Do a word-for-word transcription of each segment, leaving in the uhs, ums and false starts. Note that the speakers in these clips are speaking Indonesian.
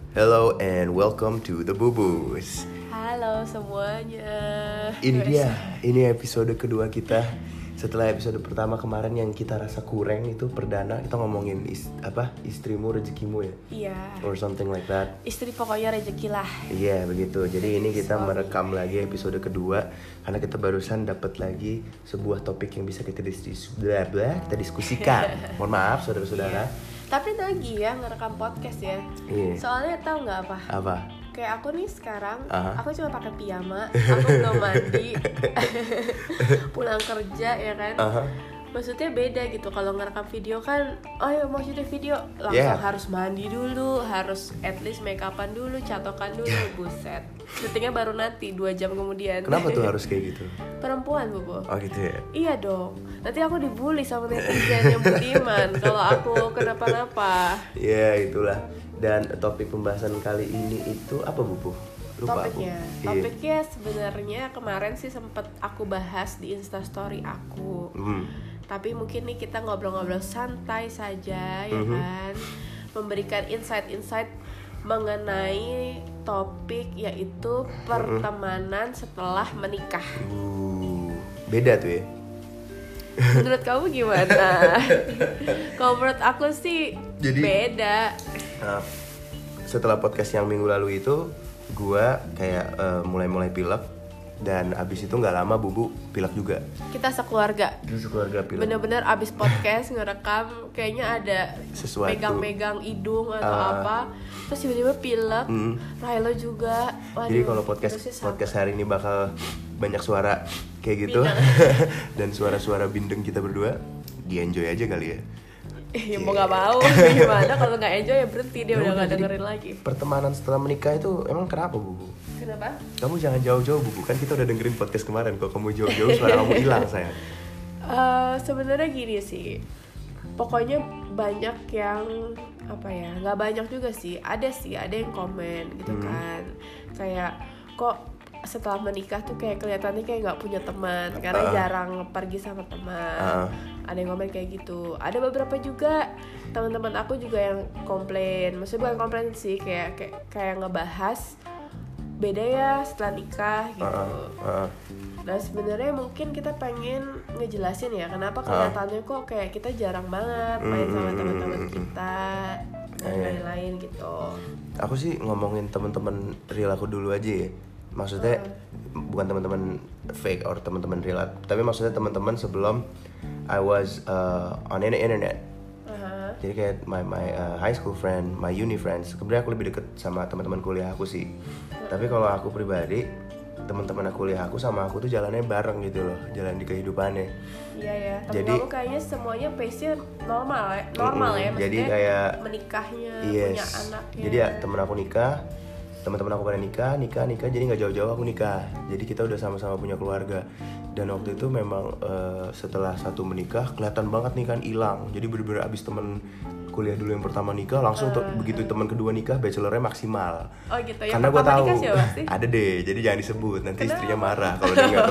Hello and welcome to the Bubus. Halo semuanya. Ini dia, ini episode kedua kita. Setelah episode pertama kemarin yang kita rasa kurang itu perdana, kita ngomongin is, apa istrimu rezekimu ya? Iya. Or something like that. Istri pokoknya rezeki lah. Iya yeah, begitu. Jadi ini kita Suami. merekam lagi episode kedua karena kita barusan dapat lagi sebuah topik yang bisa kita dis- bla bla kita diskusikan. Mohon maaf saudara-saudara. Iya. Tapi lagi ya ngerekam podcast ya. Iya. Soalnya tahu nggak apa? Apa? Kayak aku nih sekarang, Uh-huh. aku cuma pakai piyama, aku belum mandi, pulang kerja ya kan. Uh-huh. Maksudnya beda gitu kalau ngerekam video kan, oh ya mau syuting video langsung Yeah. harus mandi dulu, harus at least make upan dulu, catokan dulu, buset. Syutingnya baru nanti dua jam kemudian. Kenapa tuh harus kayak gitu? Perempuan Bobo. Oh gitu ya. Iya dong. Nanti aku dibully sama netizen yang budiman kalau aku kenapa-napa. Ya itulah. Dan topik pembahasan kali ini itu apa Bubu? Lupa Topiknya. aku. Topiknya sebenarnya kemarin sih sempet aku bahas di Instastory aku. Hmm. Tapi mungkin nih kita ngobrol-ngobrol santai saja ya Mhm. kan. Memberikan insight-insight mengenai topik yaitu pertemanan setelah menikah. Uh, beda tuh ya. Menurut kamu gimana? Kalau menurut aku sih Jadi- beda. Nah, setelah podcast yang minggu lalu itu, gua kayak eh, mulai-mulai pilek dan abis itu nggak lama Bubu pilek juga. Kita sekeluarga. Terus keluarga pilek. Bener-bener abis podcast ngerekam kayaknya ada Sesuatu. megang-megang hidung atau Ah. apa. Terus tiba-tiba pilek. Hmm. Railo juga. Waduh, Jadi kalau podcast terusnya sama. podcast hari ini bakal banyak suara kayak gitu dan suara-suara bindeng kita berdua, di enjoy aja kali ya. Ya mau gak mau gimana kalau gak enjoy ya berhenti dia Ya udah udah, gak jadi dengerin lagi. Pertemanan setelah menikah itu emang kenapa Bubu? Kenapa? Kamu jangan jauh-jauh Bubu, kan kita udah dengerin podcast kemarin. Kalau kamu jauh-jauh suara kamu hilang sayang. Uh, sebenarnya gini sih, pokoknya banyak yang apa ya, nggak banyak juga sih, ada sih ada yang komen gitu Hmm. kan, kayak kok setelah menikah tuh kayak kelihatannya kayak nggak punya teman karena Uh. jarang pergi sama teman. Uh. Ada yang komen kayak gitu. Ada beberapa juga teman-teman aku juga yang komplain, maksudnya bukan komplain sih, kayak kayak, kayak ngebahas beda ya setelah nikah gitu. Uh, uh, Nah sebenarnya mungkin kita pengen ngejelasin ya kenapa kelihatannya kok kayak kita jarang banget main sama Mm, teman-teman mm, mm, kita dan Iya. lain-lain gitu. Aku sih ngomongin teman-teman real aku dulu aja ya. Maksudnya bukan teman-teman fake or teman-teman real, tapi maksudnya teman-teman sebelum I was uh, on the internet. Aha. Jadi kayak my my uh, high school friend, my uni friends. Sebenarnya aku lebih deket sama teman-teman kuliah aku sih. Tapi kalau aku pribadi, teman-teman aku kuliah aku sama aku tuh jalannya bareng gitu loh, jalan di kehidupannya. Iya ya. Tapi Jadi- kamu kayaknya semuanya pace-nya normal ya, normal Mm-mm. ya. Jadi Maksudnya kayak- menikahnya, Yes. punya anaknya. Jadi ya temen aku nikah, teman-teman aku pada nikah, nikah, nikah. Jadi nggak jauh-jauh aku nikah. Jadi kita udah sama-sama punya keluarga. Dan waktu itu memang eh, setelah satu menikah kelihatan banget nih kan hilang. Jadi bener-bener abis temen kuliah dulu yang pertama nikah, langsung tuh begitu teman kedua nikah, bachelornya maksimal. Oh gitu ya. Karena gue Pertama tahu nikah siapa sih? ada deh, jadi jangan disebut nanti Kenapa? istrinya marah kalau dengar.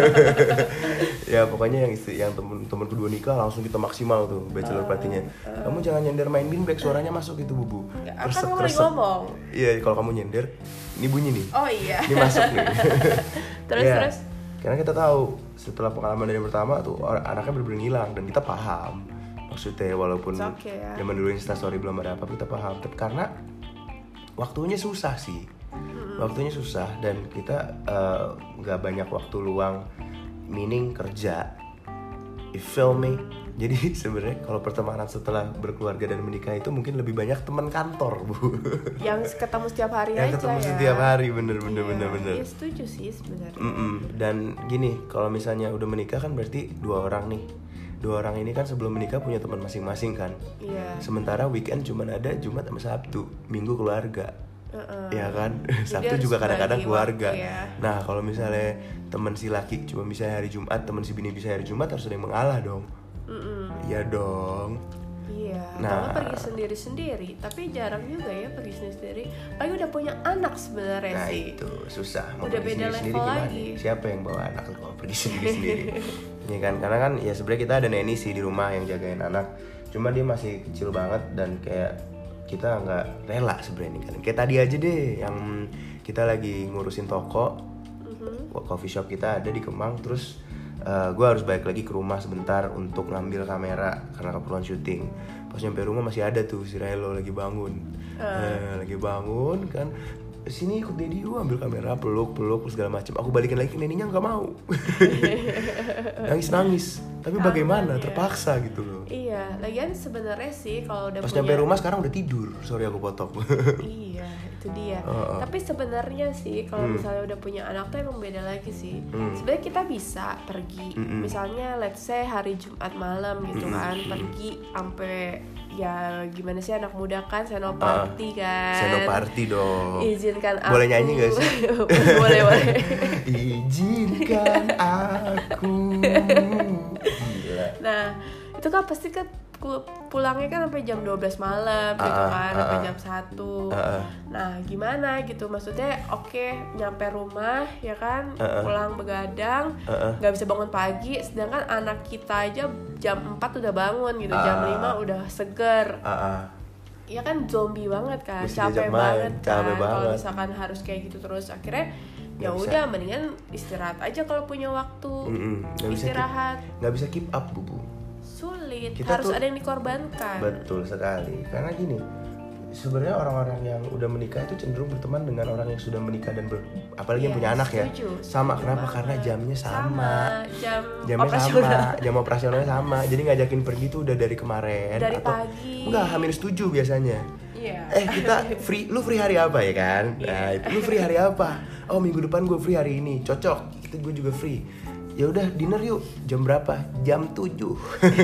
Ya pokoknya yang istri, yang temen temen kedua nikah langsung kita maksimal tuh bachelor party-nya. Kamu jangan nyender main beanbag, suaranya masuk gitu Bubu. Kan kamu lagi ngomong. Iya kalau kamu nyender, ini bunyi nih. Oh iya. Ini masuk nih. Terus Ya, terus. Karena kita tahu setelah pengalaman dari yang pertama tuh or- anaknya bener-bener hilang dan kita paham. Maksudnya walaupun It's okay, ya. zaman dulu Instastory belum ada apa, kita paham. Tapi karena waktunya susah sih, waktunya susah dan kita eh, nggak banyak waktu luang, meaning kerja. You feel me? Jadi sebenarnya kalau pertemanan setelah berkeluarga dan menikah itu mungkin lebih banyak teman kantor Bu. Yang ketemu setiap hari Yang aja ketemu ya. setiap hari, bener bener Iya, bener bener. Iya setuju sih sebenarnya. Mm-mm. Dan gini, kalau misalnya udah menikah kan berarti dua orang nih. Dua orang ini kan sebelum menikah punya teman masing-masing kan. Iya. Sementara weekend cuman ada Jumat sama Sabtu, Minggu keluarga. Uh-uh. Ya kan? Jadi Sabtu harus juga kadang-kadang bagi keluarga. waktu ya. Nah, kalau misalnya teman si laki cuma bisa hari Jumat, teman si bini bisa hari Jumat, harus ada yang mengalah dong. Mm-mm. Iya dong. Iya. Nah. Nah, pergi sendiri-sendiri, tapi jarang juga ya pergi sendiri-sendiri. Apalagi udah punya anak sebenarnya Nah sih. itu susah. Mau Udah pergi beda sendiri-sendiri level gimana? lagi. Siapa yang bawa anak tuh kalau pergi sendiri-sendiri? Ya kan, karena kan ya sebenarnya kita ada neni sih di rumah yang jagain anak. Cuma dia masih kecil banget dan kayak kita nggak rela sebenarnya ninggalin. Kayak tadi aja deh yang kita lagi ngurusin toko, mm-hmm. coffee shop kita ada di Kemang, terus uh, gue harus balik lagi ke rumah sebentar untuk ngambil kamera karena keperluan syuting. Pas nyampe rumah masih ada tuh si Relo lagi bangun, uh. nah, lagi bangun kan. Sini ikut Dedi yuk, ambil kamera, peluk peluk segala macam. Aku balikin lagi ke neninya nggak mau, nangis nangis. Tapi Kangen, bagaimana? Ya. Terpaksa gitu loh. Iya, lagian sebenarnya sih kalau udah pas punya... nyampe rumah sekarang udah tidur. Sorry aku potong. Iya, itu dia. Uh, uh. Tapi sebenarnya sih kalau hmm. misalnya udah punya anak tuh emang beda lagi sih. Hmm. Sebenarnya kita bisa pergi, hmm. misalnya let's say hari Jumat malam gitu hmm. kan, pergi sampai ya gimana sih anak muda kan, senoparty uh, kan. Senoparty dong. Izinkan aku. Boleh nyanyi gak sih? boleh boleh. Izinkan aku. Gila. Nah itu kan pasti kan pulangnya kan sampai jam dua belas malam gitu uh, kan, uh, sampai jam satu. Uh, uh. Nah gimana gitu, maksudnya oke okay, nyampe rumah ya kan, uh, uh. pulang begadang, uh, uh. gak bisa bangun pagi, sedangkan anak kita aja jam empat udah bangun gitu, uh, jam lima udah seger. Uh, uh. Ya kan zombie banget kan, mesti capek banget kan kalau misalkan harus kayak gitu terus. Akhirnya ya udah mendingan istirahat aja kalau punya waktu. Mm-mm. Gak istirahat bisa keep, gak bisa keep up bubu, sulit, kita harus tuh, ada yang dikorbankan. Betul sekali, karena gini sebenarnya orang-orang yang udah menikah itu cenderung berteman dengan orang yang sudah menikah dan ber, apalagi yes, yang punya anak ya sama. Setuju kenapa banget. Karena jamnya sama, sama. Jam jamnya sama, jam operasionalnya sama, jadi ngajakin pergi tuh udah dari kemarin dari atau pagi enggak hamil setuju biasanya. Yeah. Eh kita free, lu free hari apa ya kan? Yeah. Nah itu lu free hari apa? Oh minggu depan gue free hari ini, cocok, kita gue juga free. Ya udah dinner yuk, jam berapa? Jam tujuh.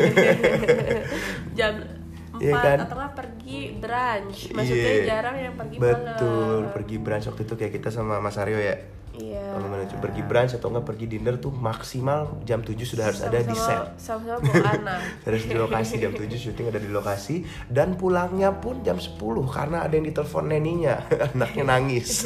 Jam empat ya kan? Atau nggak pergi brunch. Maksudnya yeah. jarang yang pergi malam. Betul, pergi brunch waktu itu kayak kita sama Mas Aryo ya. Iya. Yeah. Pergi brunch atau nggak pergi dinner tuh maksimal jam tujuh sudah harus sama-sama, ada di set. Sama-sama bawa anak. Harus di lokasi jam tujuh, syuting ada di lokasi, dan pulangnya pun jam sepuluh karena ada yang ditelepon neninya, anaknya nangis.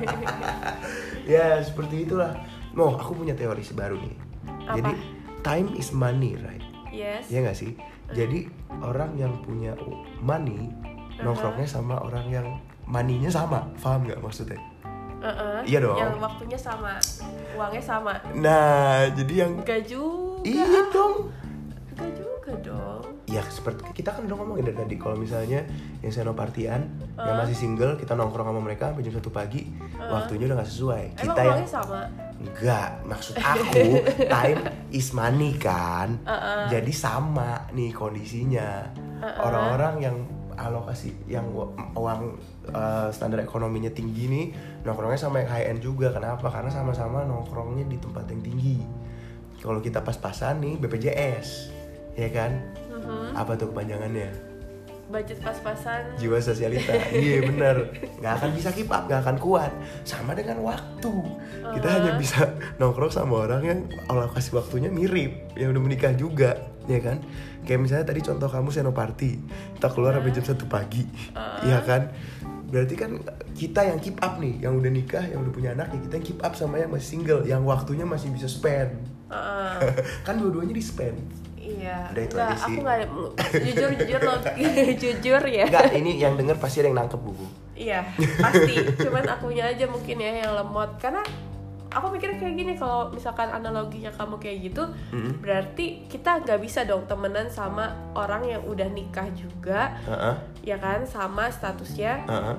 Ya seperti itulah. Noh, aku punya teori baru nih. Apa? Jadi time is money, right? Yes. Iya nggak sih? Uh. Jadi orang yang punya money uh-huh. nongkrongnya sama orang yang money-nya sama, paham nggak maksudnya? Uh-uh. Iya dong. Yang waktunya sama, uangnya sama. Nah, jadi yang Gak juga. Iya dong. Gak juga dong. Ya seperti kita kan udah ngomongin dari tadi, kalau misalnya yang senopartian uh. yang masih single, kita nongkrong sama mereka sampai jam satu pagi, uh. waktunya udah nggak sesuai. Emang kita uangnya yang sama? Enggak, maksud aku time is money kan. Uh-uh. Jadi sama nih kondisinya. Uh-uh. Orang-orang yang alokasi yang uang uh, standar ekonominya tinggi nih nongkrongnya sama yang high end juga. Kenapa? Karena sama-sama nongkrongnya di tempat yang tinggi. Kalau kita pas-pasan nih B P J S, ya kan? Uh-huh. Apa tuh kepanjangannya? Budget pas-pasan, jiwa sosialita. Iya benar, nggak akan bisa keep up, nggak akan kuat. Sama dengan waktu, uh-huh. kita hanya bisa nongkrong sama orang yang alokasi waktunya mirip, yang udah menikah juga, ya kan? Kayak misalnya tadi contoh kamu senoparty, kita keluar sampai uh-huh. jam satu pagi, uh-huh. ya kan? Berarti kan kita yang keep up nih, yang udah nikah, yang udah punya anak, ya kita yang keep up sama yang masih single, yang waktunya masih bisa spend. Uh-huh. Kan dua-duanya di spend. Iya, udah itu nggak, aja sih. Aku nggak jujur jujur loh, jujur ya. Nggak, ini yang denger pasti ada yang nangkep buku. Iya, pasti. Cuman akunya aja mungkin ya yang lemot, karena aku mikir kayak gini, kalau misalkan analoginya kamu kayak gitu, mm-hmm. berarti kita nggak bisa dong temenan sama orang yang udah nikah juga, uh-uh. ya kan, sama statusnya, uh-uh.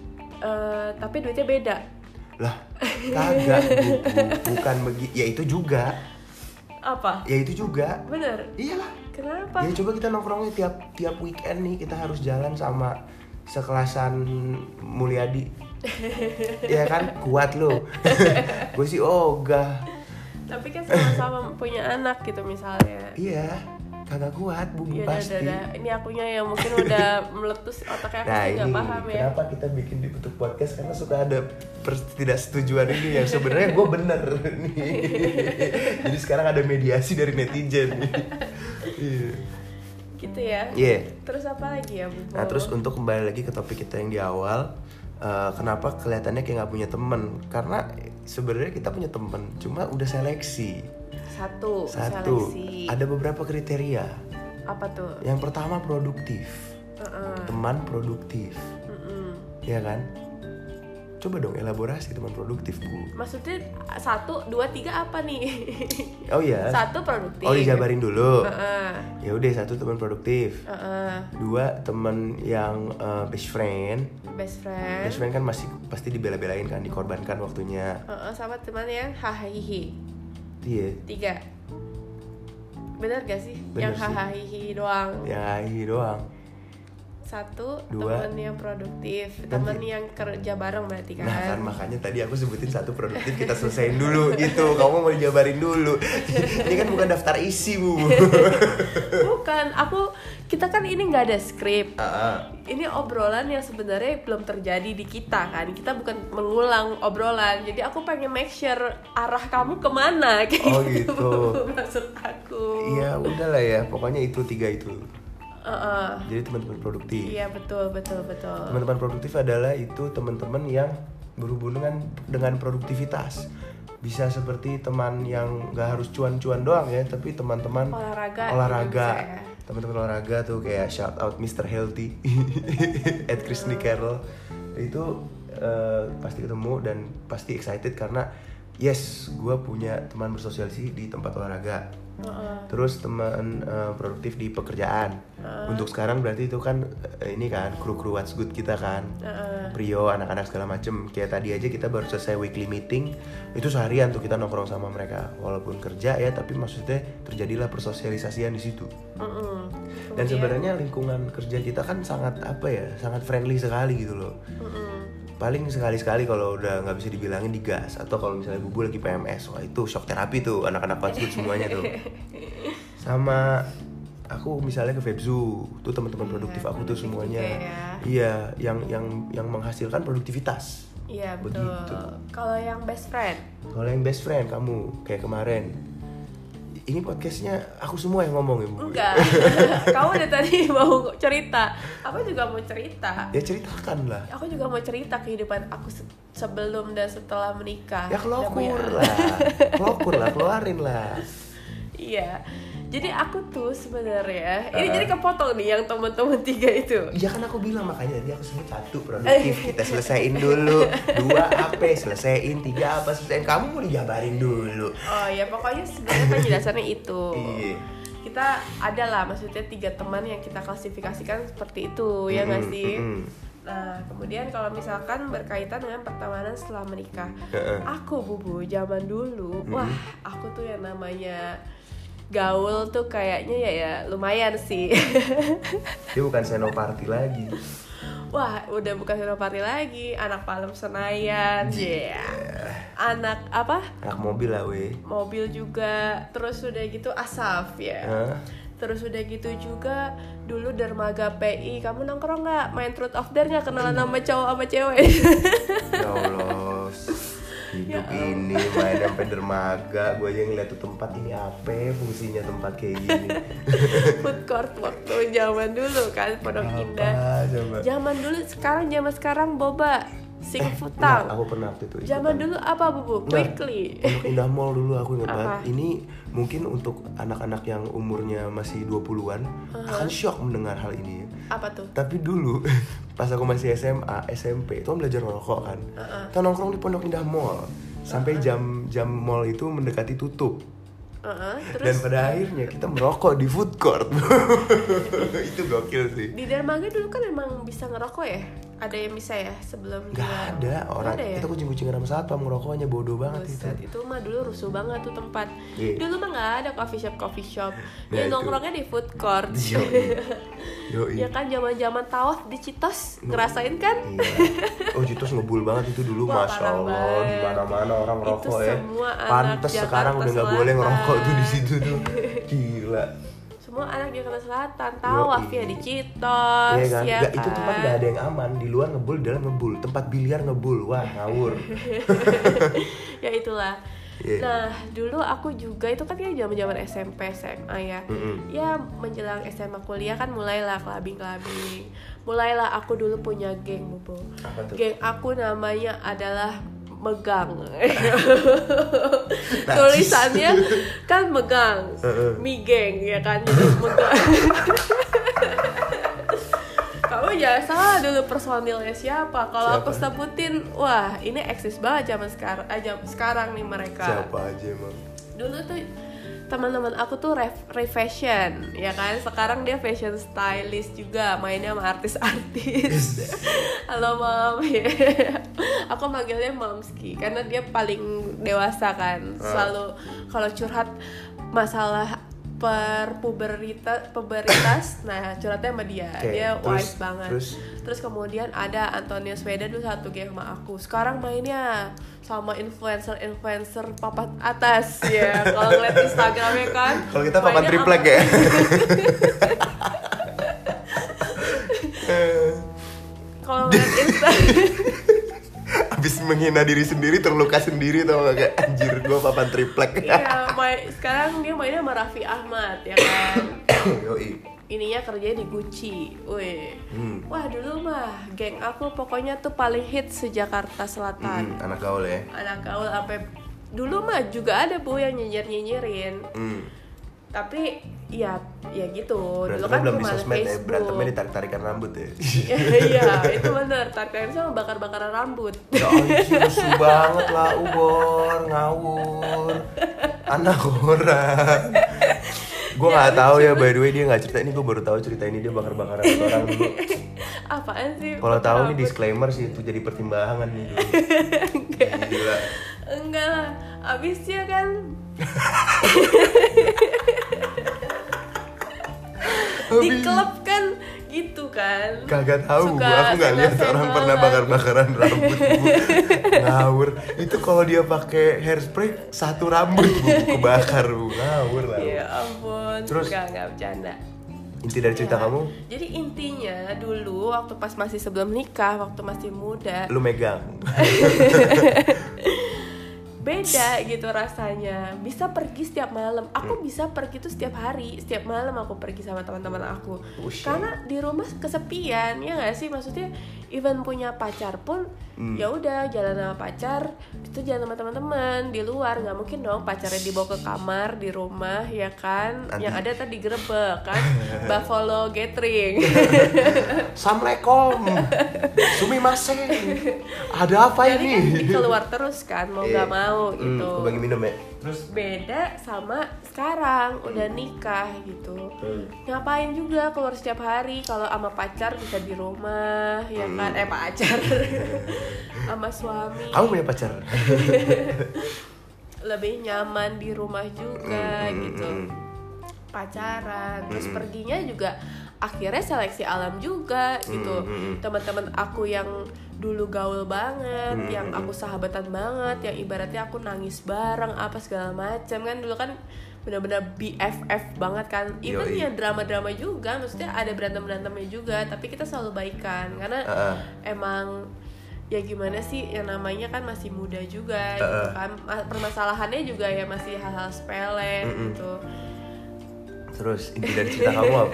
uh, tapi duitnya beda. Lah, kagak, buku. Bukan begitu. Ya itu juga. Apa? Ya itu juga. Bener? Iyalah. Kenapa? Ya coba kita nongkrongnya tiap tiap weekend nih, kita harus jalan sama sekelasan Mulyadi. Ya kan, kuat lo. Gue sih ogah. Tapi kan sama-sama punya anak gitu misalnya. Iya, kagak kuat bubu pasti. Iya, ini akunya yang mungkin udah meletus otaknya, aku nah, sih nggak paham ya. Kenapa kita bikin di bentuk podcast, karena suka ada ketidaksetujuan ini yang sebenarnya gue bener nih. Jadi sekarang ada mediasi dari netizen nih. Yeah. Gitu ya. Iya. Yeah. Terus apa lagi ya, Bu? Nah, terus untuk kembali lagi ke topik kita yang di awal, uh, kenapa kelihatannya kayak nggak punya temen? Karena sebenarnya kita punya temen, cuma udah seleksi. Satu. Satu. Seleksi. Ada beberapa kriteria. Apa tuh? Yang pertama produktif. uh-uh. teman produktif, uh-uh. ya kan? Coba dong elaborasi teman produktif, Bu. Maksudnya satu, dua, tiga apa nih? Oh iya. Satu produktif. Oh dijabarin dulu. Uh-uh. Ya udah, satu teman produktif. Uh-uh. Dua teman yang uh, best friend. Best friend. Best friend kan masih pasti dibela-belain kan, dikorbankan waktunya. Uh-uh, sama teman yang hahihi. Iya. Tiga. Bener gak sih? Bener yang hahihi doang. Yang hahihi doang. Satu, dua, temen yang produktif, temen yang kerja bareng berarti kan. Nah kan makanya tadi aku sebutin satu produktif, kita selesaiin dulu gitu. Kamu mau dijabarin dulu. Ini kan bukan daftar isi, Bu. Bukan, aku kita kan ini nggak ada skrip. Uh-uh. Ini obrolan yang sebenarnya belum terjadi di kita kan. Kita bukan mengulang obrolan. Jadi aku pengen make sure arah kamu kemana kayak oh, gitu. gitu. Maksud aku. Iya udahlah ya, pokoknya itu tiga itu. Uh-uh. Jadi teman-teman produktif. Iya betul betul betul. Teman-teman produktif adalah itu teman-teman yang berhubungan dengan produktivitas. Bisa seperti teman yang nggak harus cuan-cuan doang ya, tapi teman-teman olahraga. Olahraga. Teman-teman olahraga tuh kayak shout out mister Healthy, at Chris Carroll. Itu uh, pasti ketemu dan pasti excited karena yes, gue punya teman bersosialisasi di tempat olahraga. Uh-uh. Terus teman uh, produktif di pekerjaan. Uh-uh. Untuk sekarang berarti itu kan uh, ini kan kru-kru What's Good kita kan. Uh-uh. Prio, anak-anak segala macem. Kayak tadi aja kita baru selesai weekly meeting. Itu seharian tuh kita nongkrong sama mereka. Walaupun kerja ya, tapi maksudnya terjadilah persosialisasian di situ. Uh-uh. Dan sebenarnya lingkungan kerja kita kan sangat apa ya, sangat friendly sekali gitu loh. Uh-uh. Paling sekali-sekali kalau udah nggak bisa dibilangin digas, atau kalau misalnya Bubu lagi P M S, wah itu shock terapi tuh anak-anak What's Good semuanya tuh. Sama aku misalnya ke Febzu, tuh teman-teman produktif aku tuh semuanya, ya. Iya, yang yang yang menghasilkan produktivitas. Iya betul. Kalau yang best friend? Kalau yang best friend kamu kayak kemarin. Ini podcastnya aku semua yang ngomong ya, Bu? Enggak, kamu dari tadi mau cerita. Aku juga mau cerita. Ya ceritakan lah. Aku juga mau cerita kehidupan aku se- sebelum dan setelah menikah. Ya kelokur lah, kelokur lah, keluarin lah. Iya, jadi aku tuh sebenarnya ini uh, jadi kepotong nih yang teman-teman tiga itu. Iya kan aku bilang, makanya tadi aku sebut satu produktif kita selesaiin dulu, dua apa selesaiin, tiga apa selesaiin, kamu mau dijabarin dulu. Oh ya pokoknya sebenarnya penjelasannya itu. Iya. Kita ada lah maksudnya tiga teman yang kita klasifikasikan seperti itu, ya nggak sih? Mm-hmm. Nah, kemudian kalau misalkan berkaitan dengan pertemanan setelah menikah, uh-uh. aku Bubu zaman dulu, mm-hmm. wah aku tuh yang namanya gaul tuh kayaknya ya ya lumayan sih. Dia bukan senoparty lagi. Wah, udah bukan senoparty lagi, anak Palem Senayan, ya. Yeah. Anak apa? Anak mobil lah, weh. Mobil juga, terus udah gitu Asaf ya. Huh? Terus udah gitu juga dulu dermaga P I, kamu nongkrong nggak? Main Truth or Dare nggak? Kenalan sama cowok sama cewek? Ya Allah. Hidup ya ini main sampai dermaga, gue aja ngeliat tuh tempat ini apa fungsinya tempat kayak gini. Food court waktu zaman dulu kan, Pondok Indah. Zaman dulu, sekarang zaman sekarang boba, singfood eh, nah, aku pernah waktu itu. Zaman dulu apa Bubu? Quickly. Pondok Indah Mall dulu aku ingat banget. Ini mungkin untuk anak-anak yang umurnya masih dua puluhan uh-huh. akan shock mendengar hal ini. Apa tuh? Tapi dulu pas aku masih S M A, S M P itu kan belajar ngerokok kan. Uh-uh. Kita nongkrong di Pondok Indah Mall sampai uh-uh. jam jam mall itu mendekati tutup. Uh-uh, terus? Dan pada akhirnya kita merokok di food court. Itu gokil sih. Di dermaga dulu kan emang bisa ngerokok ya? Ada yang bisa ya sebelum Gak dia... ada orang ada ya? Kita kucing-kucingan sama satpam ngerokoknya bodoh banget. Buset, itu. Itu mah dulu rusuh banget tuh tempat. Yeah. Dulu mah nggak ada coffee shop coffee shop. Nah, ya nongkrongnya di food court. Yoi. Yoi. Ya kan zaman-zaman tawaf di Citos ngerasain kan? Iya. Oh Citos ngebul banget itu dulu. Wah, masya Allah di mana-mana orang ngerokok ya. Pantes sekarang udah nggak boleh ngerokok tuh di situ tuh. Gila. Semua anak Jakarta Selatan tawaf ya di Citos, ya kan? Ya gak, kan? Itu tempat gak ada yang aman. Di luar ngebul, di dalam ngebul. Tempat biliar ngebul, wah ngawur. Ya itulah. Yeah. Nah dulu aku juga itu kan ya zaman-zaman S M P S M A ya. Mm-hmm. Ya menjelang S M A kuliah kan mulailah kelabing-kelabing. Mulailah aku dulu punya geng, Bobo. Geng aku namanya adalah Megang. Tulisannya kan Megang, uh-uh. Migeng ya kan, jadi Megang. Iya, salah dulu personilnya siapa. Kalau aku sebutin, wah ini eksis banget zaman sekarang, aja sekarang nih mereka. Siapa aja emang? Dulu tuh teman-teman aku tuh re fashion, ya kan. Sekarang dia fashion stylist juga, mainnya sama artis-artis. Halo Mom. Aku manggilnya Momski karena dia paling dewasa kan. Selalu kalau curhat masalah per puberita, puberitas, nah curhatnya sama dia, okay, dia terus, wise banget. Terus, terus kemudian ada Antonio Sweda dulu satu geng sama aku. Sekarang mainnya sama influencer-influencer papan atas ya. Kalau ngeliat Instagramnya kan. Kalau kita papan triplek ya. Kalau ngeliat Instagram. Abis menghina diri sendiri terluka sendiri tau gak, kayak anjir gue papan triplek. Iya, main, sekarang dia mainnya sama Raffi Ahmad ya kan. Yoi. Ininya kerjanya di Gucci. Wih. Hmm. Wah, dulu mah geng aku pokoknya tuh paling hits se-Jakarta Selatan. Hmm, anak gaul ya. Anak gaul sampai dulu mah juga ada Bu yang nyinyir-nyinyirin. Hmm. Tapi ya ya gitu. Berarti dulu kan belum di sosmed ya, berantemnya ditarik-tarikan rambut ya. Iya, itu bener. Tarikan sama bakar-bakaran rambut. Ya anjir, rusuh banget lah, ubor, ngawur. Anak orang. Gue ya, nggak tahu ya, by the way dia nggak cerita ini, gue baru tahu cerita ini dia bakar-bakaran orang dulu. Apaan sih? Kalau tahu nih disclaimer sih, itu jadi pertimbangan nih dulu. Enggak. Gila. Enggak lah, abisnya kan. Di klub kan gitu kan. Kagak tahu gue, aku nggak lihat orang pernah bakar-bakaran rambut bu. Ngawur. Itu kalau dia pakai hairspray satu rambut bu kebakar bu, ngawur lah. Ya ampun. Terus nggak nggak bercanda. Inti dari cerita ya, kamu? Jadi intinya dulu waktu pas masih sebelum nikah, waktu masih muda. Lu megang. Beda gitu rasanya. Bisa pergi setiap malam. Aku hmm. bisa pergi tuh setiap hari. Setiap malam aku pergi sama teman-teman aku. Ush. Karena di rumah kesepian, ya nggak sih? Maksudnya even punya pacar pun hmm. ya udah jalan sama pacar, itu jalan sama teman-teman di luar. Nggak mungkin dong pacarnya dibawa ke kamar di rumah, ya kan? Nanti. Yang ada tadi digerebek kan. Buffalo gathering. Assalamualaikum. Sumimasen. Ada apa jadi ini? Kan keluar terus kan, mau nggak eh. mau gitu. Hmm, bagi minum ya. Terus beda sama sekarang udah nikah gitu. Hmm. Ngapain juga keluar setiap hari, kalau sama pacar bisa di rumah, ya kan? Hmm. Eh pacar. Sama suami. Kamu punya pacar? Lebih nyaman di rumah juga hmm, gitu. Hmm. Pacaran, terus hmm. perginya juga akhirnya seleksi alam juga gitu. Hmm. Teman-teman aku yang dulu gaul banget, hmm. yang aku sahabatan banget, yang ibaratnya aku nangis bareng apa segala macam kan, dulu kan benar-benar B F F banget kan. Even ya drama-drama juga, maksudnya ada berantem-berantemnya juga, tapi kita selalu baikan karena uh-uh. emang ya gimana sih, yang namanya kan masih muda juga uh-uh. gitu kan, permasalahannya juga ya masih hal-hal sepele uh-uh. gitu. Terus inti dari cerita kamu apa?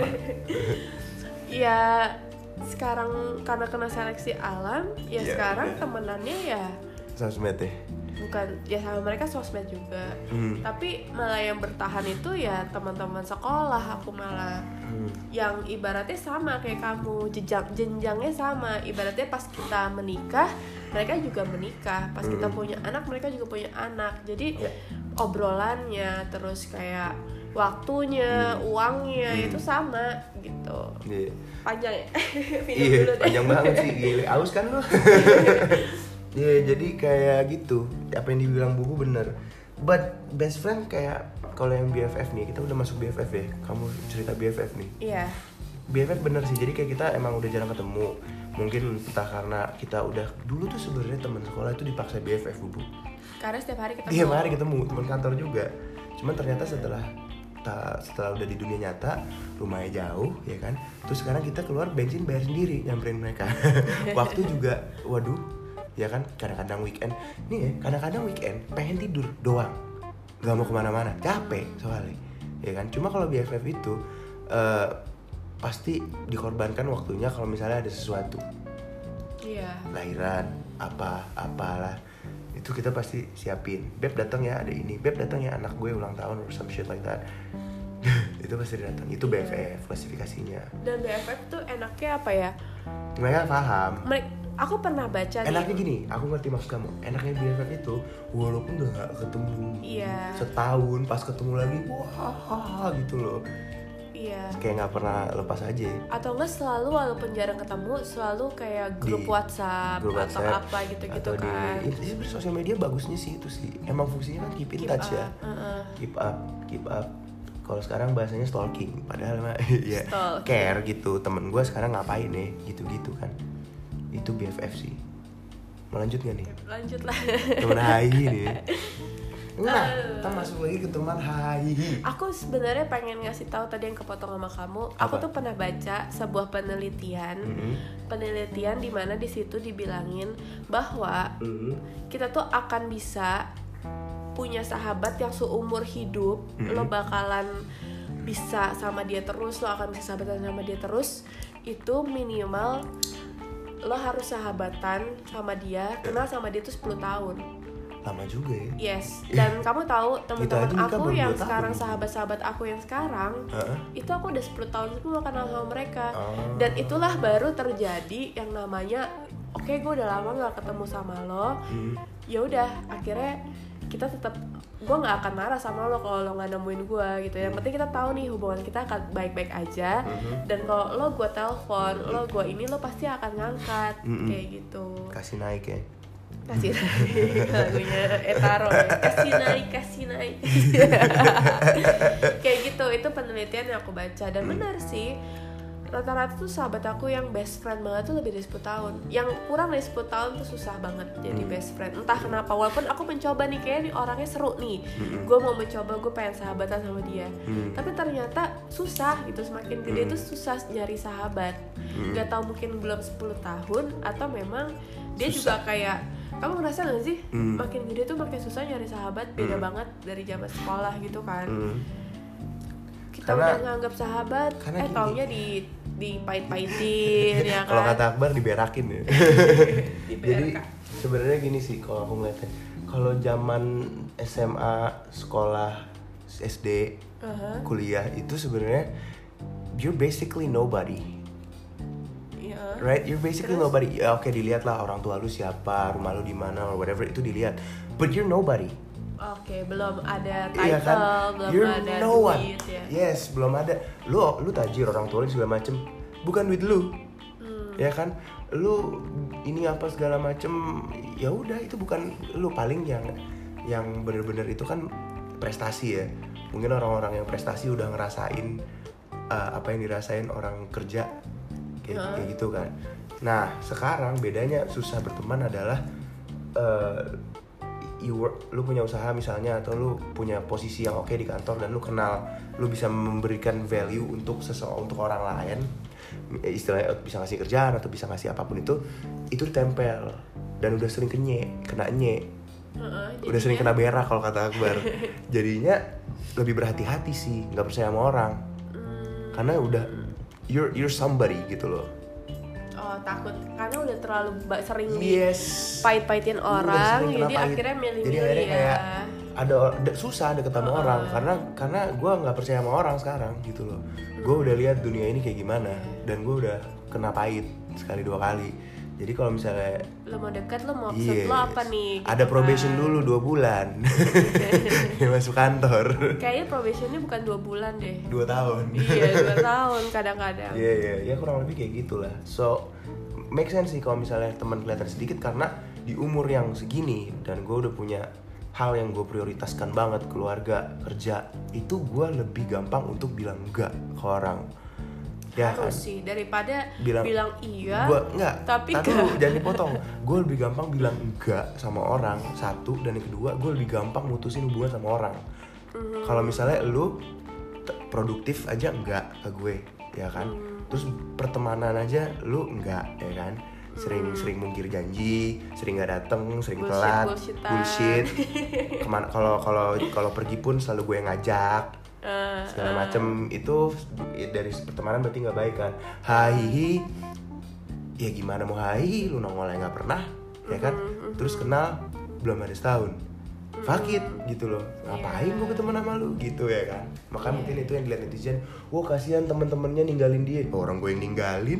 Ya sekarang karena kena seleksi alam ya, yeah, sekarang yeah. temenannya ya sosmed ya? Bukan, ya sama mereka sosmed juga. hmm. Tapi malah yang bertahan itu ya teman-teman sekolah aku malah. hmm. Yang ibaratnya sama kayak kamu, jenjang jenjangnya sama. Ibaratnya pas kita menikah mereka juga menikah, pas hmm. kita punya anak mereka juga punya anak. Jadi yeah. obrolannya terus kayak waktunya, hmm. uangnya hmm. itu sama gitu. Yeah. Panjang ya? Iya, panjang banget sih, gile, aus kan lu. Iya, yeah, jadi kayak gitu. Apa yang dibilang Bubu bener. But best friend kayak kalau yang B F F nih, kita udah masuk B F F ya. Kamu cerita B F F nih. Iya. Yeah. B F F bener sih. Jadi kayak kita emang udah jarang ketemu. Mungkin entah karena kita udah dulu tuh sebenarnya teman sekolah itu dipaksa B F F, Bubu. Karena setiap hari ketemu. Tiap hari ketemu, teman kantor juga. Cuman ternyata setelah setelah udah di dunia nyata, rumahnya jauh ya kan, terus sekarang kita keluar bensin bayar sendiri nyamperin mereka. Waktu juga waduh ya kan, kadang-kadang weekend nih ya, kadang-kadang weekend pengen tidur doang, nggak mau kemana-mana, capek soalnya ya kan. Cuma kalau B F F itu uh, pasti dikorbankan waktunya kalau misalnya ada sesuatu, iya, lahiran apa apalah itu kita pasti siapin. Beb datang ya, ada ini. Beb datang ya, anak gue ulang tahun or some shit like that. Itu pasti datang. Itu B F F klasifikasinya. Dan B F F tuh enaknya apa ya? Mereka paham. Mereka, aku pernah baca nih. Enaknya gini, aku ngerti maksud kamu. Enaknya B F F itu walaupun udah gak ketemu iya. setahun, pas ketemu lagi wah gitu loh. Iya. Kayak nggak pernah lepas aja. Atau enggak selalu walaupun jarang ketemu selalu kayak grup di, WhatsApp grup atau WhatsApp, apa gitu-gitu atau kan. Di, itu sosial media bagusnya sih itu sih. Emang fungsinya kan keep in keep touch up. ya. Uh-uh. Keep up, keep up. Kalau sekarang bahasanya stalking, padahal mah ya care gitu. Temen gue sekarang ngapain nih, gitu-gitu kan. Itu B F F sih. Mau lanjut gak nih? Lanjut lah. Temen hai nih. Nah, kita masuk lagi ke teman hai. Aku sebenarnya pengen ngasih tahu tadi yang kepotong sama kamu. Apa? Aku tuh pernah baca sebuah penelitian, mm-hmm. penelitian di mana di situ dibilangin bahwa mm-hmm. kita tuh akan bisa punya sahabat yang seumur hidup, mm-hmm. lo bakalan bisa sama dia terus, lo akan bisa sahabatan sama dia terus. Itu minimal lo harus sahabatan sama dia, kenal sama dia tuh sepuluh tahun. Lama juga ya. Yes. Dan kamu tahu teman-teman aku yang sekarang tahun. Sahabat-sahabat aku yang sekarang uh-huh. itu aku udah sepuluh tahun sebelum kenal sama mereka. uh. Dan itulah baru terjadi yang namanya oke okay, gue udah lama gak ketemu sama lo. hmm. Ya udah akhirnya kita tetap, gue nggak akan marah sama lo kalau lo nggak nemuin gue gitu. Yang penting kita tahu nih hubungan kita akan baik-baik aja. mm-hmm. Dan kalau lo gue telepon, lo gue ini lo pasti akan ngangkat. mm-hmm. Kayak gitu. Kasih naik ya. Kasih naik lagunya Etaro ya. Kasih naik, kasih naik. Kayak gitu, itu penelitian yang aku baca. Dan benar sih, rata-rata tuh sahabat aku yang best friend banget tuh lebih dari sepuluh tahun. Yang kurang dari sepuluh tahun tuh susah banget jadi best friend. Entah kenapa, walaupun aku mencoba nih, kayaknya nih orangnya seru nih, gue mau mencoba, gue pengen sahabatan sama dia, tapi ternyata susah gitu. Semakin gede tuh susah nyari sahabat. Gak tau mungkin belum sepuluh tahun atau memang dia susah. Juga kayak, kamu ngerasa gak sih mm. makin gede tuh makin susah nyari sahabat. Beda mm. banget dari zaman sekolah gitu kan. mm. Kita karena, udah nganggap sahabat eh gini. Taunya di dipait-paitin ya kan. Kalau kata Akbar diberakin ya. Jadi sebenarnya gini sih kalau aku ngeliatnya, kalau zaman S M A, sekolah, S D, uh-huh. kuliah itu sebenarnya you're basically nobody. Right, you're basically Terus? nobody. Ya, oke, okay, dilihat lah orang tua lu siapa, rumah lu di mana, or whatever itu dilihat. But you're nobody. Oke, okay, belum ada title, iya kan? belum you're ada no duit one. ya. Yes, belum ada. Lu lu tajir, orang tua lu segala macem. Bukan duit lu. Hmm. Ya kan? Lu ini apa segala macem. Ya udah, itu bukan lu. Paling yang yang bener-bener itu kan prestasi ya. Mungkin orang-orang yang prestasi udah ngerasain uh, apa yang dirasain orang kerja. Kayak, uh. kayak gitu kan. Nah sekarang bedanya susah berteman adalah uh, you work, lu punya usaha misalnya, atau lu punya posisi yang oke okay di kantor dan lu kenal, lu bisa memberikan value untuk seseorang, untuk orang lain, istilahnya bisa ngasih kerjaan atau bisa ngasih apapun itu, itu ditempel dan udah sering kenye, kena nye, uh, udah sering kena berak kalau kata Akbar. Jadinya lebih berhati-hati sih, nggak percaya sama orang, hmm. karena udah You're you're somebody gitu loh. Oh, takut karena udah terlalu sering yes. dipait-paitin orang, jadi pahit. Akhirnya milih-milih jadi akhirnya ya. Kayak ada susah deket sama uh. orang karena karena gue nggak percaya sama orang sekarang gitu loh. Hmm. Gue udah lihat dunia ini kayak gimana dan gue udah kena pahit sekali dua kali. Jadi kalau misalnya lo mau dekat, lo mau maksud yes. lo apa nih? Gitu ada probation kan? Dulu dua bulan. Masuk kantor. Kayaknya probationnya bukan dua bulan deh. Dua tahun. Iya dua tahun kadang-kadang. Iya iya, ya kurang lebih kayak gitulah. So make sense sih kalau misalnya teman kelihatan sedikit karena di umur yang segini dan gue udah punya hal yang gue prioritaskan banget, keluarga, kerja, itu gue lebih gampang untuk bilang enggak ke orang. Ya harus kan? Sih daripada bilang, bilang iya gua, enggak, tapi lu jangan dipotong. Gue lebih gampang bilang enggak sama orang, satu, dan yang kedua gue lebih gampang mutusin hubungan sama orang. mm-hmm. Kalau misalnya lu t- produktif aja enggak ke gue, ya kan, mm. terus pertemanan aja lu enggak, ya kan, sering mm. sering mungkir janji, sering nggak dateng, sering bullshit, telat, bullshit. Kemana kalau kalau kalau pergi pun selalu gue yang ngajak. Uh, segala uh. macem itu dari pertemanan berarti nggak baik kan. Hai, ya gimana mau hai, lu nongol nggak pernah, ya kan. Uh-huh, uh-huh. Terus kenal belum ada setahun, fuck it gitu loh, ngapain yeah. gue ketemu sama lu gitu ya kan. Makanya yeah. mungkin itu yang dilihat netizen, wah kasihan teman-temannya ninggalin dia. Oh, orang gue yang ninggalin.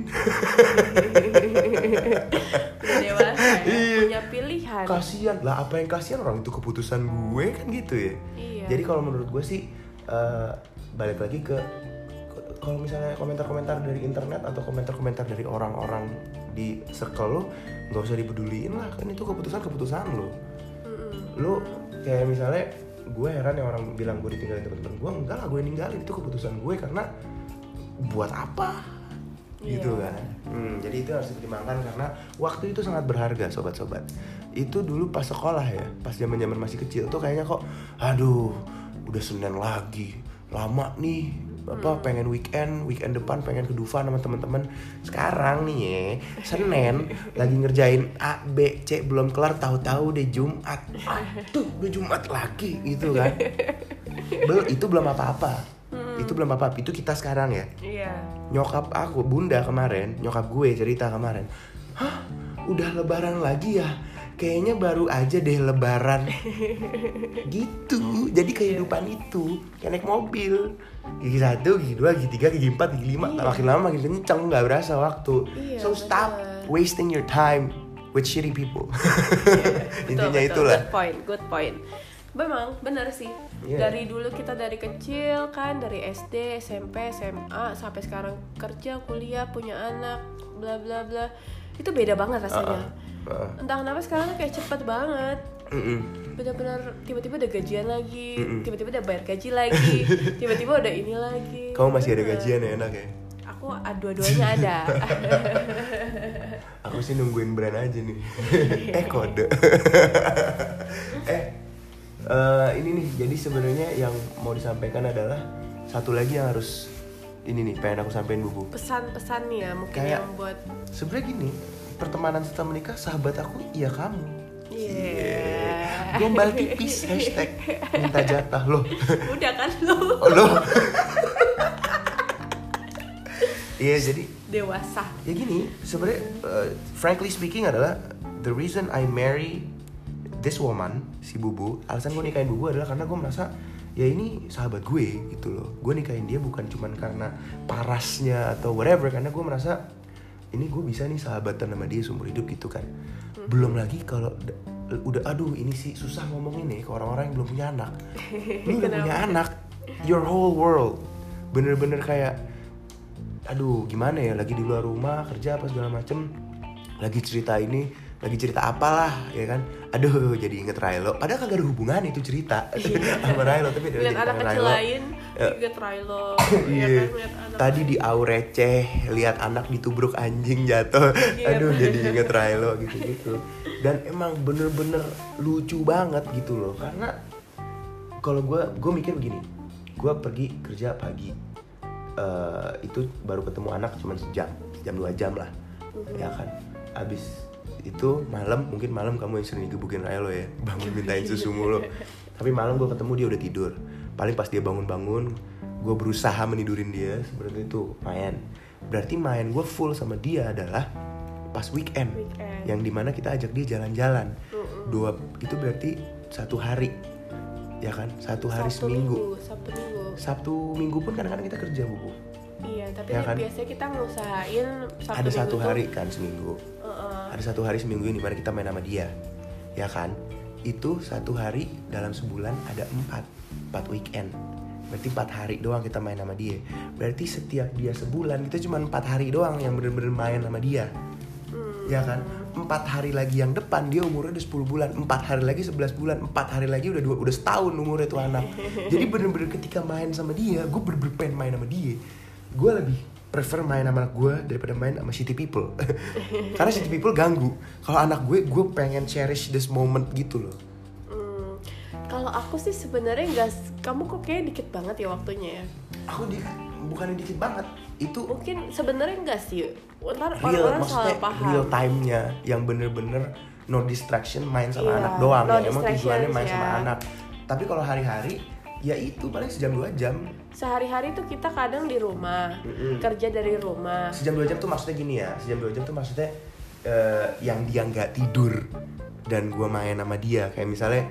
Udah dewasa ya, punya pilihan. Kasihan lah, apa yang kasihan, orang itu keputusan gue kan gitu ya. Iya. Jadi kalau menurut gue sih uh, balik lagi ke kalau misalnya komentar-komentar dari internet atau komentar-komentar dari orang-orang di circle lo, nggak usah dipeduliin lah, kan itu keputusan-keputusan lo. Lo kayak misalnya gue heran ya orang bilang gue ditinggalin teman-teman gue, enggak lah, gue ninggalin, itu keputusan gue karena buat apa gitu yeah. kan. Hmm, jadi itu harus dipertimbangkan karena waktu itu sangat berharga sobat-sobat. Itu dulu pas sekolah ya, pas zaman-zaman masih kecil tuh kayaknya kok, aduh udah Senin lagi, lama nih. Apa pengen weekend, weekend depan pengen ke Dufan sama teman-teman. Sekarang nih ya, Senin lagi ngerjain A, B, C belum kelar, tahu-tahu deh Jumat. Aduh, udah Jumat lagi gitu kan. Bel, itu belum apa-apa. Hmm. Itu belum apa-apa. Itu kita sekarang ya. Iya. Nyokap aku, bunda kemarin, nyokap gue cerita kemarin. Hah, udah lebaran lagi ya? Kayaknya baru aja deh lebaran. Gitu. Jadi kehidupan itu kayak naik mobil. Gigi satu, gigi dua, gigi tiga, gigi empat, gigi lima. Iya. Makin lama makin kenceng, gak berasa waktu. Iya, so stop betul. wasting your time with shitty people. Yeah, intinya betul, itulah. Good point, good point. Memang benar sih. Yeah. Dari dulu kita dari kecil kan, dari S D, S M P, S M A sampai sekarang kerja, kuliah, punya anak, bla bla bla. Itu beda banget rasanya. Uh-uh. Uh. Entah kenapa sekarang kayak cepet banget. Mm-mm. Benar-benar tiba-tiba udah gajian lagi, Mm-mm. tiba-tiba udah bayar gaji lagi, tiba-tiba udah ini lagi. Kamu masih ada gajian ya, enak ya? Aku dua-duanya ada. Aku sih nungguin brand aja nih. eh kode. eh uh, ini nih, jadi sebenarnya yang mau disampaikan adalah satu lagi yang harus ini nih pengen aku sampein Bubu. Pesan-pesan nih ya mungkin kayak, yang buat. Sebenarnya gini, pertemanan setelah menikah sahabat aku iya kamu. Iya. Yeah. Gombal tipis hashtag minta jatah lo. Udah kan lo. Oh, lo. Iya yeah, jadi dewasa. Ya gini, sebenarnya uh, frankly speaking adalah the reason I marry this woman, si Bubu. Alasan gue nikahin Bubu adalah karena gue merasa ya ini sahabat gue gitu loh. Gue nikahin dia bukan cuman karena parasnya atau whatever, karena gue merasa ini gue bisa nih sahabatan sama dia seumur hidup gitu kan. Belum lagi kalau d- udah aduh ini sih susah ngomongin nih ke orang-orang yang belum punya anak. Lu udah punya anak, your whole world bener-bener kayak aduh gimana ya, lagi di luar rumah kerja apa segala macem, lagi cerita ini, lagi cerita apalah ya kan, aduh jadi inget Railo, padahal kagak ada hubungan itu cerita sama Railo, tapi ada lihat anak kecil lain inget Railo ya kan, lihat anak tadi di au receh lihat anak ditubruk anjing jatuh, aduh jadi inget Railo gitu-gitu. Dan emang bener-bener lucu banget gitu loh, karena kalau gue gue mikir begini, gue pergi kerja pagi, uh, itu baru ketemu anak cuma sejam, sejam dua jam lah, mm-hmm. ya kan. Abis itu malam, mungkin malam kamu yang sering digebukin Railo ya, bangun mintain susu mulu. Tapi malam gue ketemu dia udah tidur. Paling pas dia bangun-bangun, gue berusaha menidurin dia, seperti itu main. Berarti main gue full sama dia adalah pas weekend, weekend. Yang dimana kita ajak dia jalan-jalan. Mm-mm. Dua itu berarti satu hari, ya kan? Satu hari Sabtu seminggu. Minggu, Sabtu minggu. Sabtu minggu pun kadang-kadang kita kerja Bubu. Iya, tapi ya kan? Biasanya kita ngusahain Sabtu ada satu hari tuh, kan seminggu. Uh-uh. Ada satu hari seminggu ini dimana kita main sama dia, ya kan? Itu satu hari dalam sebulan ada empat, empat weekend. Berarti empat hari doang kita main sama dia. Berarti setiap dia sebulan kita cuma empat hari doang yang bener-bener main sama dia. Ya kan, empat hari lagi yang depan dia umurnya udah sepuluh bulan, empat hari lagi sebelas bulan, empat hari lagi udah dua, udah setahun umurnya tuh anak. Jadi bener-bener ketika main sama dia, gue bener-bener pengen main sama dia. Gue lebih prefer main sama anak gue daripada main sama shitty people. Karena shitty people ganggu. Kalau anak gue, gue pengen cherish this moment gitu loh. Hmm, kalau aku sih sebenarnya nggak, kamu kok kayak dikit banget ya waktunya ya. Aku di, bukannya dikit banget. Itu mungkin sebenarnya enggak sih, ntar real, orang-orang salah paham. Real time-nya yang bener-bener no distraction, main sama iya, anak doang no ya. Emang tujuannya main ya. sama anak. Tapi kalau hari-hari ya itu paling sejam dua jam. Sehari-hari tuh kita kadang di rumah, mm-hmm. kerja dari rumah. Sejam dua jam tuh maksudnya gini ya, sejam dua jam tuh maksudnya uh, yang dia nggak tidur dan gue main sama dia, kayak misalnya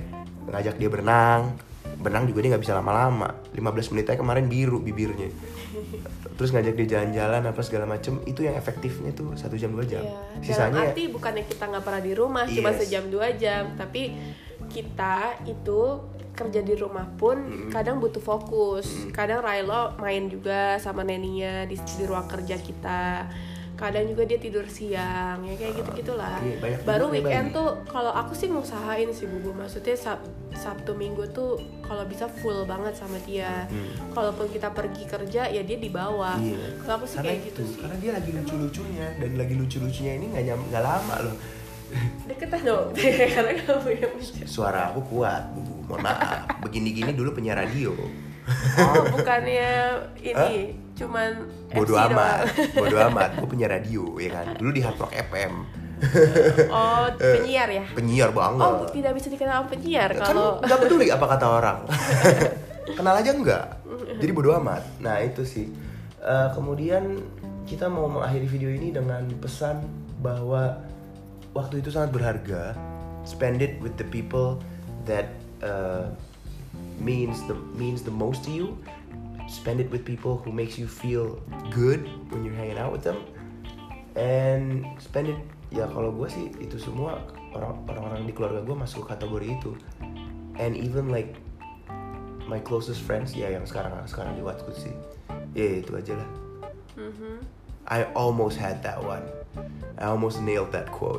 ngajak dia berenang. Berenang juga dia nggak bisa lama-lama, lima belas menit aja kemarin biru bibirnya. Terus ngajak dia jalan-jalan apa segala macem, itu yang efektifnya tuh satu jam dua jam. Iya. Sisanya dalam arti bukannya kita nggak pernah di rumah, yes. cuma sejam dua jam, tapi kita itu kerja di rumah pun mm. kadang butuh fokus. Mm. Kadang Railo main juga sama neninya di, di ruang kerja kita. Kadang juga dia tidur siang, ya kayak gitu-gitulah. Iya, baru weekend bayi. Tuh kalau aku sih ngusahain sih Bubu, maksudnya sab, Sabtu Minggu tuh kalau bisa full banget sama dia. Hmm. Kalaupun kita pergi kerja ya dia dibawa. Iya. Kalau aku sih karena kayak itu, gitu sih. Karena dia lagi lucu-lucunya dan lagi lucu-lucunya ini nggak nyam nggak lama loh. Deketan dong, karena kamu yang suara aku kuat, Bubu. Mohon maaf. Begini-gini dulu penyiar radio. Oh, bukannya ini, huh? cuman bodo amat, bodo amat. Gue penyiar radio, ya kan. Dulu di Hard Rock F M. Oh, penyiar ya? Penyiar banget. Oh, tidak bisa dikenal penyiar kan kalau. Nggak peduli apa kata orang. Kenal aja enggak. Jadi bodo amat. Nah itu sih. Uh, kemudian kita mau mengakhiri video ini dengan pesan bahwa waktu itu sangat berharga. Spend it with the people that uh, means the means the most to you. Spend it with people who makes you feel good when you're hanging out with them, and spend it, ya kalau gue sih itu semua orang orang-orang di keluarga gue masuk kategori itu, and even like my closest friends ya yang sekarang sekarang di What's Good sih, ya itu aja lah. Mm-hmm. I almost had that one. I almost nailed that quote.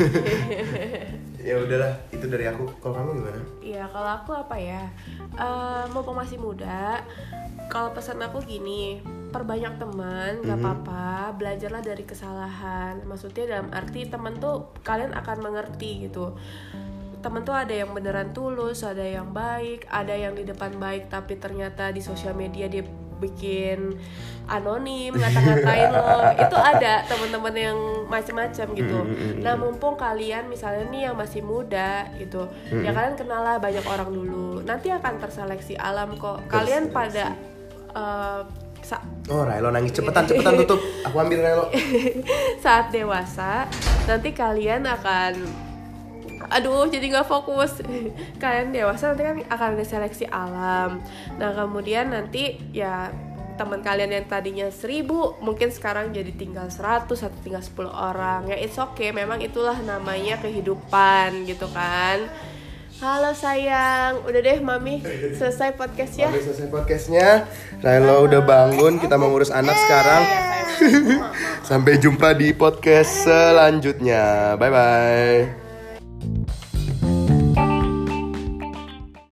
Ya udahlah, itu dari aku. Kalau kamu gimana? Iya, kalau aku apa ya? Uh, mumpung masih muda, kalau pesan aku gini, perbanyak teman, nggak mm-hmm. apa-apa, belajarlah dari kesalahan. Maksudnya dalam arti teman tuh kalian akan mengerti gitu. Temen tuh ada yang beneran tulus, ada yang baik, ada yang di depan baik tapi ternyata di sosial media dia bikin anonim, ngata-ngatain lo. Itu ada teman-teman yang macam-macam gitu. Nah mumpung kalian misalnya nih yang masih muda gitu, ya kalian kenal lah banyak orang dulu. Nanti akan terseleksi alam kok. Kalian pada uh, sa- Oh Railo nangis, cepetan cepetan tutup. Aku ambil Railo. Saat dewasa nanti kalian akan aduh jadi nggak fokus. Kalian dewasa nanti kan akan ada seleksi alam. Nah kemudian nanti ya teman kalian yang tadinya seribu mungkin sekarang jadi tinggal seratus atau tinggal sepuluh orang. Ya it's okay, memang itulah namanya kehidupan gitu kan. Halo sayang, udah deh mami selesai podcastnya. Mami selesai podcastnya. Railo udah bangun, kita mau ngurus anak sekarang. Sampai jumpa di podcast selanjutnya. Bye bye.